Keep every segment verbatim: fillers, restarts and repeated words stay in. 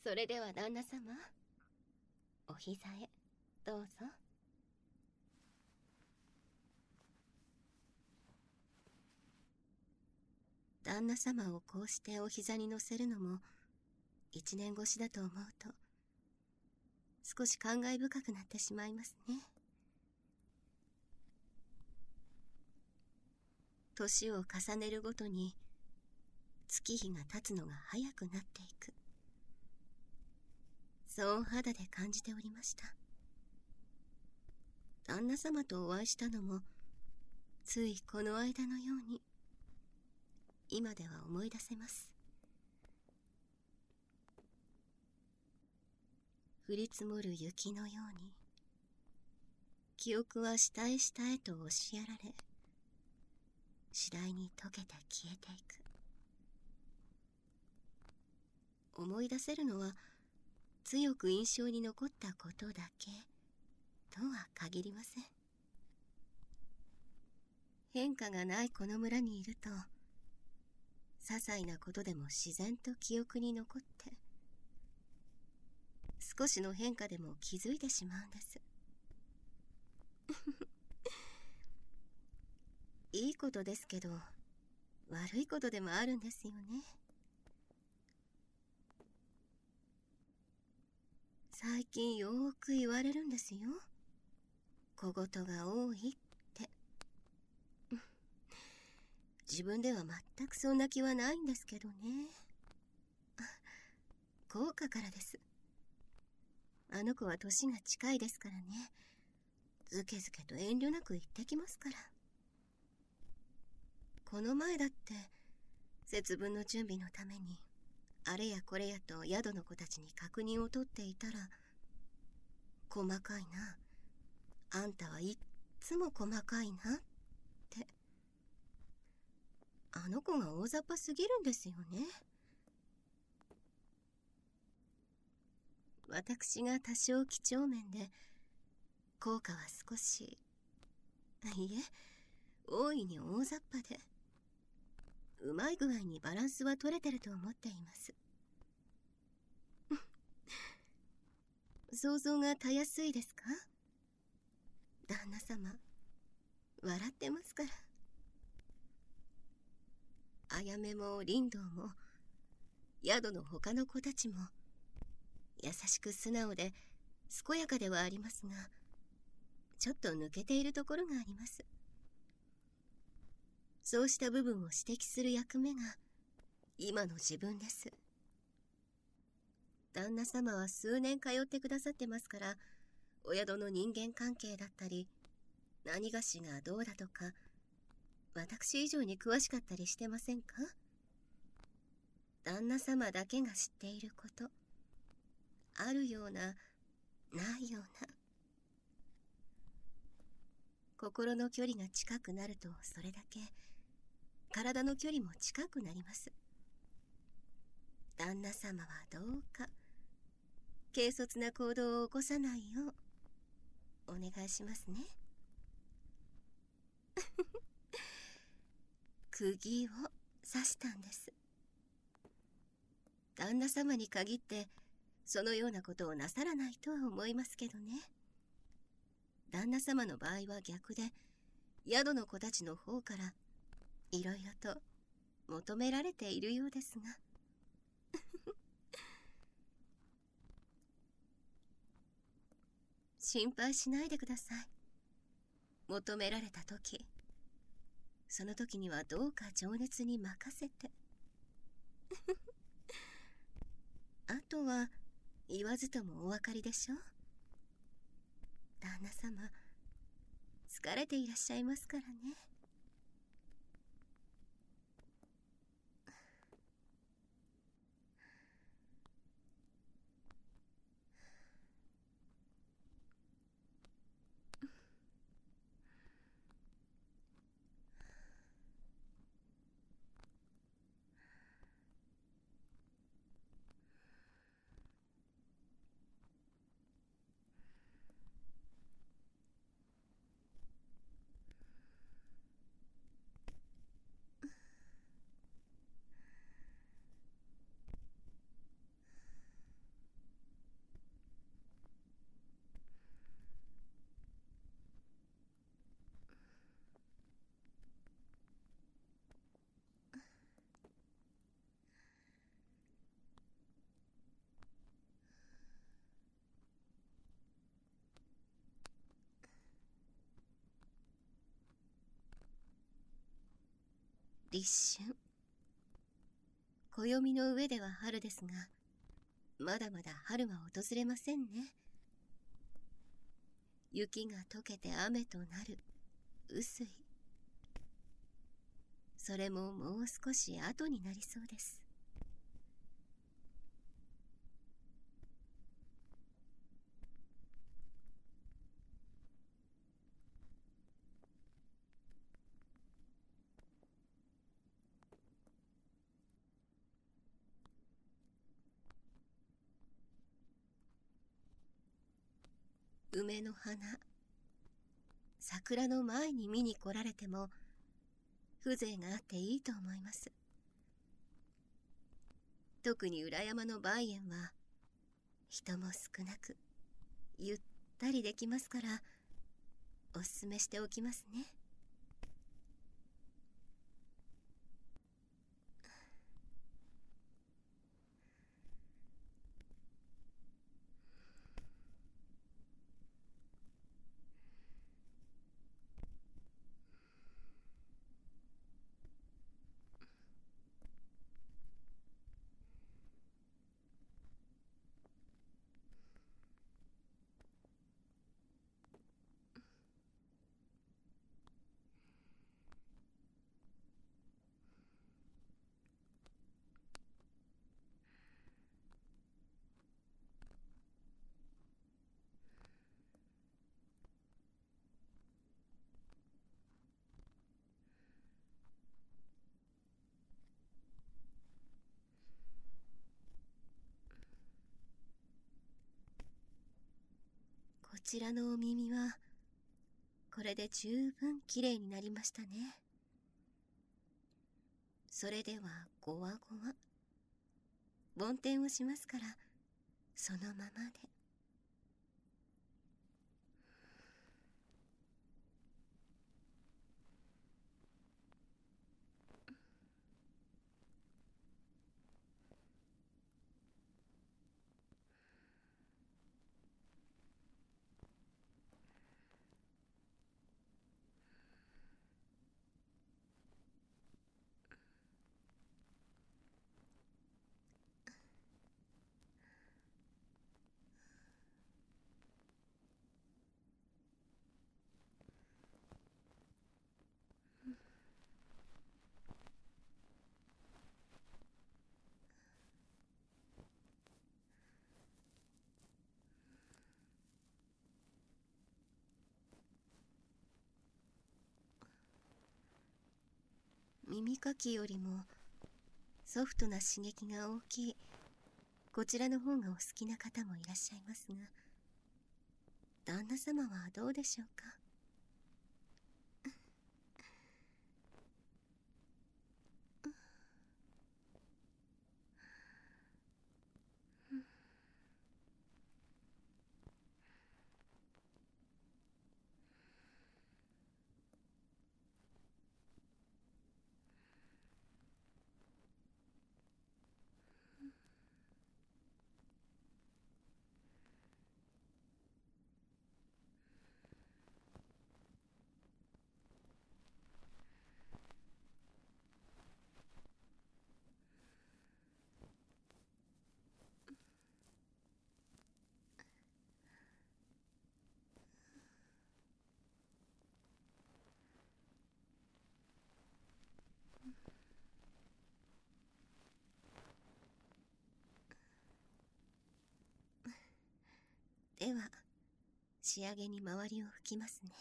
それでは旦那様、お膝へどうぞ。旦那様をこうしてお膝に乗せるのも一年越しだと思うと少し感慨深くなってしまいますね。年を重ねるごとに月日が経つのが早くなっていく、そう肌で感じておりました。旦那様とお会いしたのもついこの間のように今では思い出せます。降り積もる雪のように記憶は下へ下へと押しやられ、次第に溶けて消えていく。思い出せるのは強く印象に残ったことだけとは限りません。変化がないこの村にいると些細なことでも自然と記憶に残って少しの変化でも気づいてしまうんです。いいことですけど悪いことでもあるんですよね。最近よーく言われるんですよ。小言が多いって。自分では全くそんな気はないんですけどね。効果からです。あの子は年が近いですからね。ずけずけと遠慮なく言ってきますから。この前だって節分の準備のためにあれやこれやと宿の子たちに確認を取っていたら、細かいな、あんたはいっつも細かいなって。あの子が大雑把すぎるんですよね。私が多少几帳面で効果は少し、いえ大いに大雑把でうまい具合にバランスは取れてると思っています。想像がたやすいですか？旦那様笑ってますから。あやめも林道も宿の他の子たちも優しく素直で健やかではありますが、ちょっと抜けているところがあります。そうした部分を指摘する役目が今の自分です。旦那様は数年通ってくださってますから、お宿の人間関係だったり何がしがどうだとか私以上に詳しかったりしてませんか？旦那様だけが知っていること、あるようなないような。心の距離が近くなるとそれだけ体の距離も近くなります。旦那様はどうか軽率な行動を起こさないようお願いしますね。釘を刺したんです。旦那様に限ってそのようなことをなさらないとは思いますけどね。旦那様の場合は逆で、宿の子たちの方からいろいろと求められているようですが。心配しないでください。求められた時、その時にはどうか情熱に任せて。あとは言わずともお分かりでしょう。旦那様疲れていらっしゃいますからね。 立春。暦の上では春ですが、まだまだ春は訪れませんね。雪が溶けて雨となる雨水。それももう少し後になりそうです。梅の花、桜の前に見に来られても風情があっていいと思います。特に裏山の梅園は人も少なくゆったりできますから、おすすめしておきますね。こちらのお耳はこれで十分きれいになりましたね。それではごわごわ梵天をしますから、そのままで。耳かきよりもソフトな刺激が大きいこちらの方がお好きな方もいらっしゃいますが、旦那様はどうでしょうか。では仕上げに周りを拭きますね。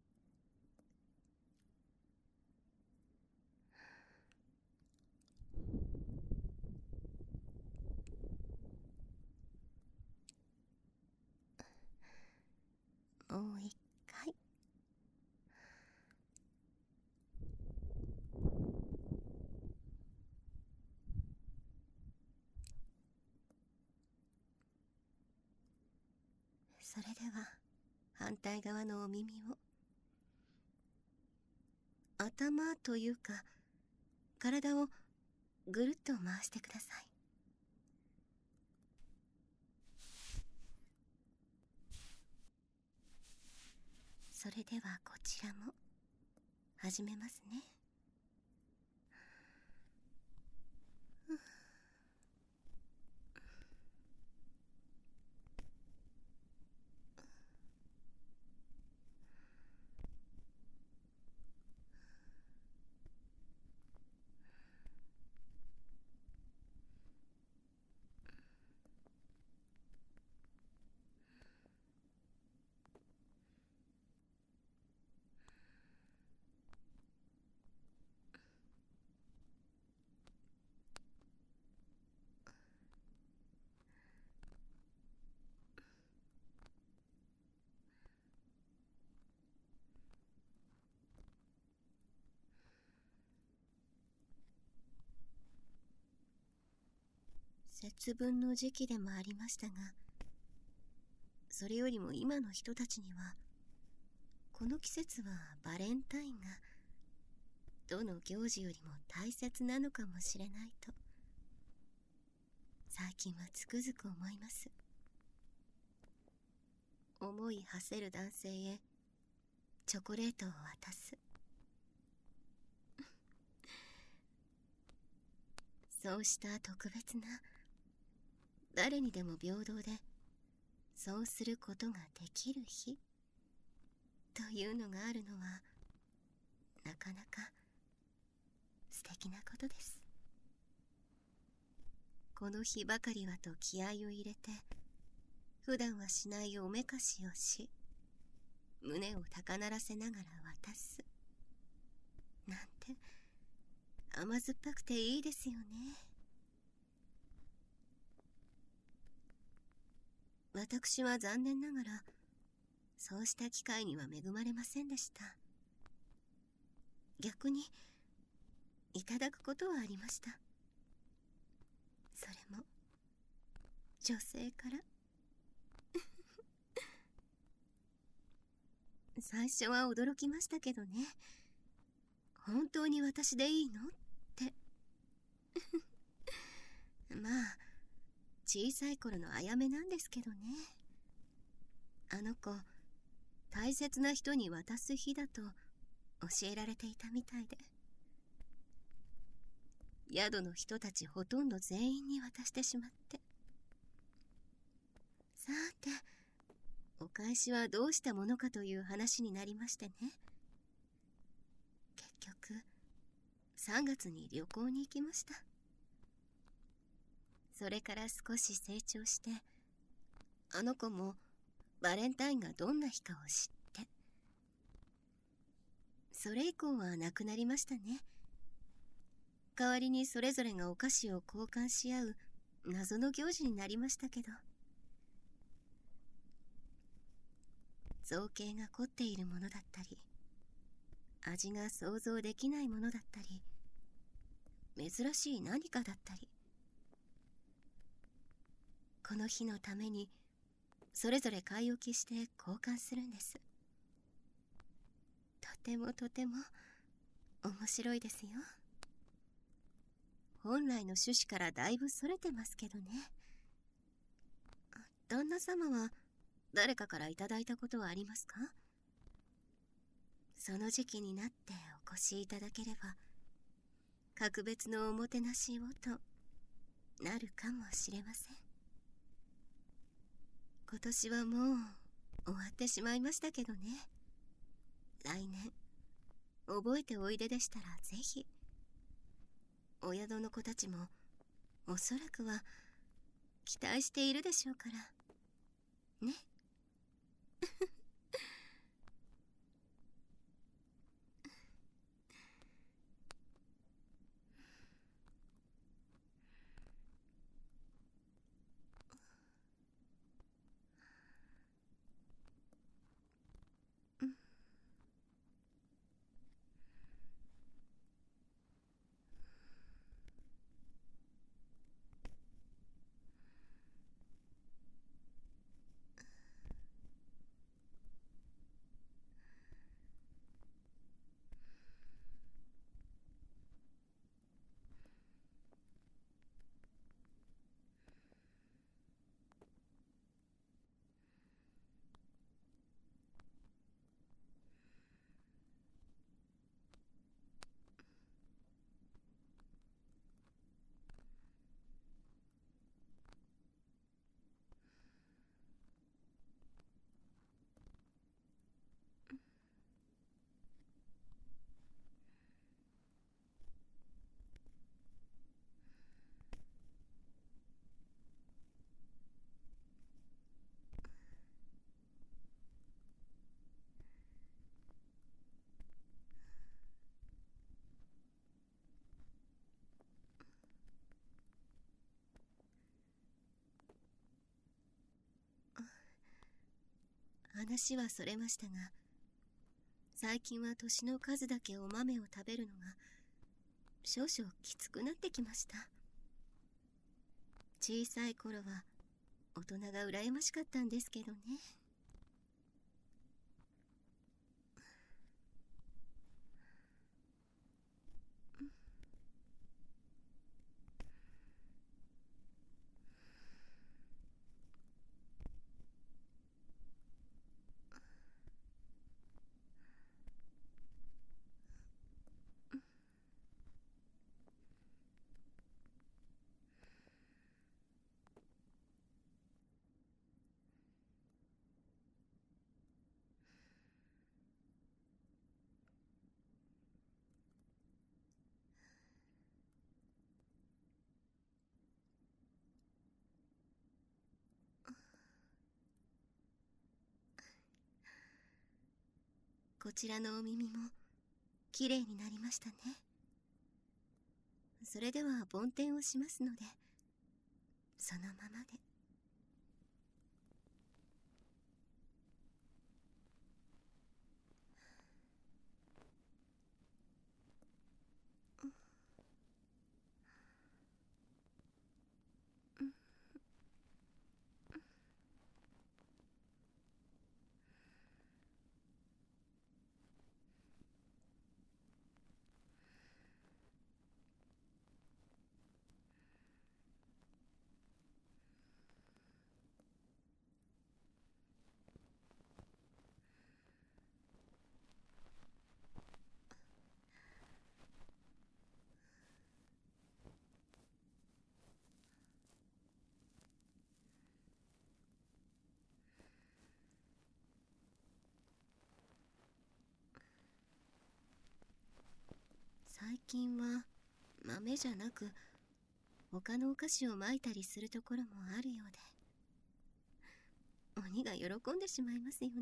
もう一回。それでは反対側のお耳を、頭というか体をぐるっと回してください。それではこちらも始めますね。 節分の時期でもありましたが、それよりも今の人たちには、この季節はバレンタインがどの行事よりも大切なのかもしれないと、最近はつくづく思います。思い馳せる男性へチョコレートを渡す。そうした特別な、誰にでも平等でそうすることができる日というのがあるのは、なかなか素敵なことです。この日ばかりはと気合を入れて、普段はしないおめかしをし、胸を高鳴らせながら渡すなんて甘酸っぱくていいですよね。私は残念ながらそうした機会には恵まれませんでした。逆にいただくことはありました。それも女性から最初は驚きましたけどね。本当に私でいいのってまあ小さい頃のあやめなんですけどね。あの子、大切な人に渡す日だと教えられていたみたいで、宿の人たちほとんど全員に渡してしまって。さて、お返しはどうしたものかという話になりましてね。結局さんがつに旅行に行きました。それから少し成長して、あの子もバレンタインがどんな日かを知って、それ以降はなくなりましたね。代わりにそれぞれがお菓子を交換し合う謎の行事になりましたけど、造形が凝っているものだったり、味が想像できないものだったり、珍しい何かだったり、この日のためにそれぞれ買い置きして交換するんです。とてもとても面白いですよ。本来の趣旨からだいぶそれてますけどね。旦那様は誰かからいただいたことはありますか？その時期になってお越しいただければ、格別のおもてなしをとなるかもしれません。今年はもう終わってしまいましたけどね。来年覚えておいででしたらぜひ。お宿の子たちもおそらくは期待しているでしょうからね。話はそれましたが、最近は年の数だけお豆を食べるのが少々きつくなってきました。 小さい頃は大人が羨ましかったんですけどね。こちらのお耳もきれいになりましたね。それでは梵天をしますので、そのままで。最近は豆じゃなく他のお菓子をまいたりするところもあるようで、鬼が喜んでしまいますよね。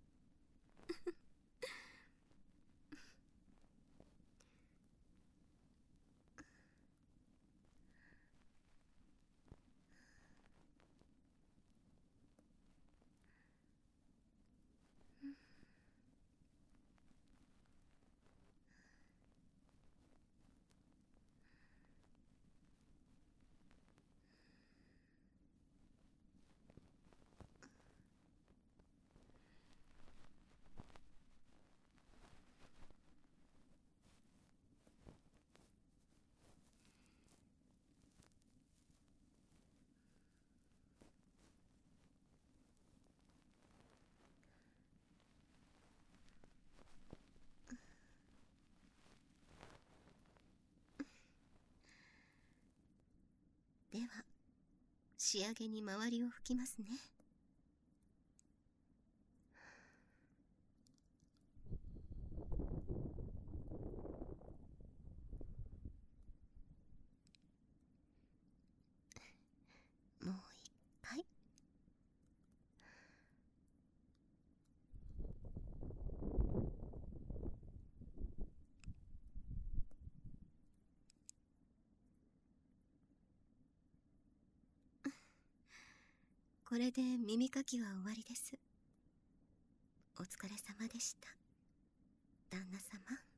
では仕上げに周りを拭きますね。もう一回。これで耳かきは終わりです。お疲れ様でした、旦那様。